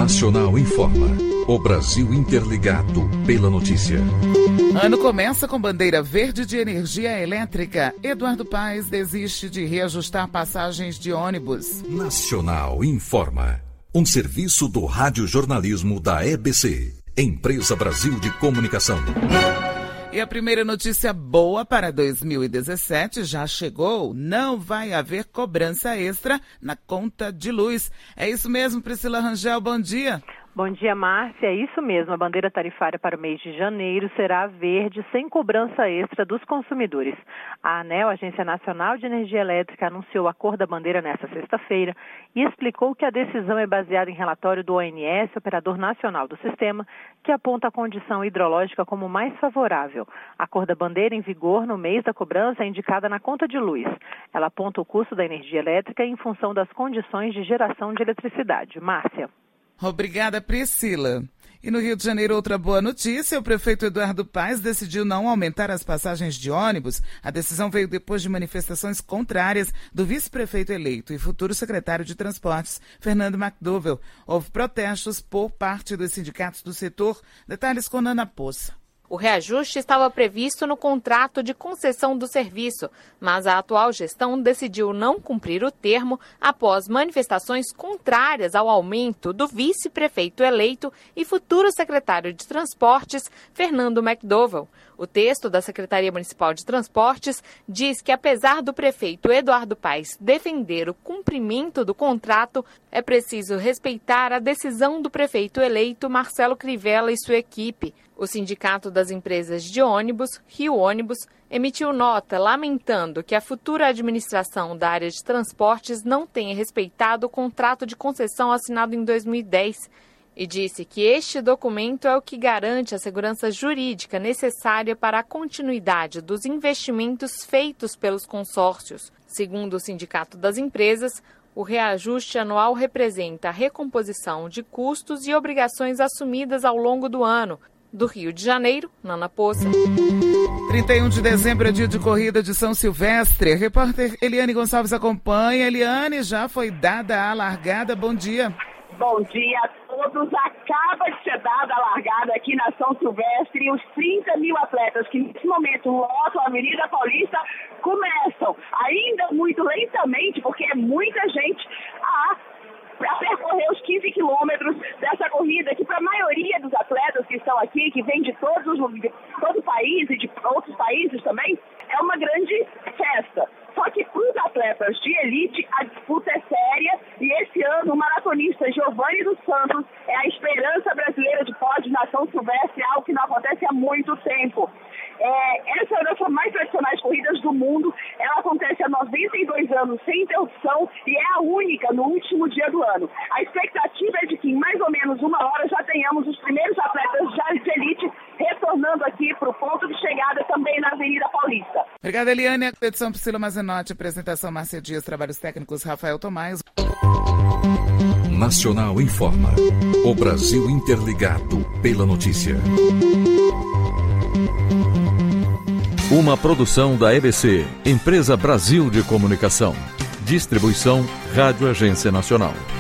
Nacional informa. O Brasil interligado pela notícia. Ano começa com bandeira verde de energia elétrica. Eduardo Paes desiste de reajustar passagens de ônibus. Nacional informa. Um serviço do radiojornalismo da EBC, Empresa Brasil de Comunicação. E a primeira notícia boa para 2017 já chegou. Não vai haver cobrança extra na conta de luz. É isso mesmo, Priscila Rangel, bom dia. Bom dia, Márcia. É isso mesmo. A bandeira tarifária para o mês de janeiro será verde, sem cobrança extra dos consumidores. A ANEEL, Agência Nacional de Energia Elétrica, anunciou a cor da bandeira nesta sexta-feira e explicou que a decisão é baseada em relatório do ONS, Operador Nacional do Sistema, que aponta a condição hidrológica como mais favorável. A cor da bandeira em vigor no mês da cobrança é indicada na conta de luz. Ela aponta o custo da energia elétrica em função das condições de geração de eletricidade. Márcia. Obrigada, Priscila. E no Rio de Janeiro, outra boa notícia, o prefeito Eduardo Paes decidiu não aumentar as passagens de ônibus. A decisão veio depois de manifestações contrárias do vice-prefeito eleito e futuro secretário de Transportes, Fernando McDowell. Houve protestos por parte dos sindicatos do setor. Detalhes com Nana Poça. O reajuste estava previsto no contrato de concessão do serviço, mas a atual gestão decidiu não cumprir o termo após manifestações contrárias ao aumento do vice-prefeito eleito e futuro secretário de Transportes, Fernando McDowell. O texto da Secretaria Municipal de Transportes diz que, apesar do prefeito Eduardo Paes defender o cumprimento do contrato, é preciso respeitar a decisão do prefeito eleito Marcelo Crivella e sua equipe. O Sindicato das Empresas de Ônibus, Rio Ônibus, emitiu nota lamentando que a futura administração da área de transportes não tenha respeitado o contrato de concessão assinado em 2010 e disse que este documento é o que garante a segurança jurídica necessária para a continuidade dos investimentos feitos pelos consórcios. Segundo o Sindicato das Empresas, o reajuste anual representa a recomposição de custos e obrigações assumidas ao longo do ano. Do Rio de Janeiro, Nana Poça. 31 de dezembro é dia de corrida de São Silvestre. A repórter Eliane Gonçalves acompanha. Eliane, já foi dada a largada. Bom dia. Bom dia a todos. Acaba de ser dada a largada aqui na São Silvestre e os 30 mil atletas que nesse momento lotam a Avenida Paulista começam ainda muito lentamente, porque é muita gente para percorrer os 15 quilômetros dessa corrida, que para a maioria dos atletas que estão aqui, que vêm de todo o país e de outros países também, é uma grande festa. Só que para os atletas de elite, a disputa é séria e esse ano o maratonista Giovanni dos Santos é a esperança brasileira de pódio na São Silvestre, algo que não acontece há muito tempo. Essa é uma das mais tradicionais corridas do mundo. Ela acontece há 92 anos sem interrupção e é a única no último dia do ano. A expectativa é de que em mais ou menos uma hora já tenhamos os primeiros atletas já de elite retornando aqui para o ponto de chegada também na Avenida Paulista. Obrigada, Eliane. Edição Priscila Mazenotti, apresentação Márcia Dias, trabalhos técnicos Rafael Tomás. Nacional informa. O Brasil interligado pela notícia. Uma produção da EBC, Empresa Brasil de Comunicação. Distribuição Rádio Agência Nacional.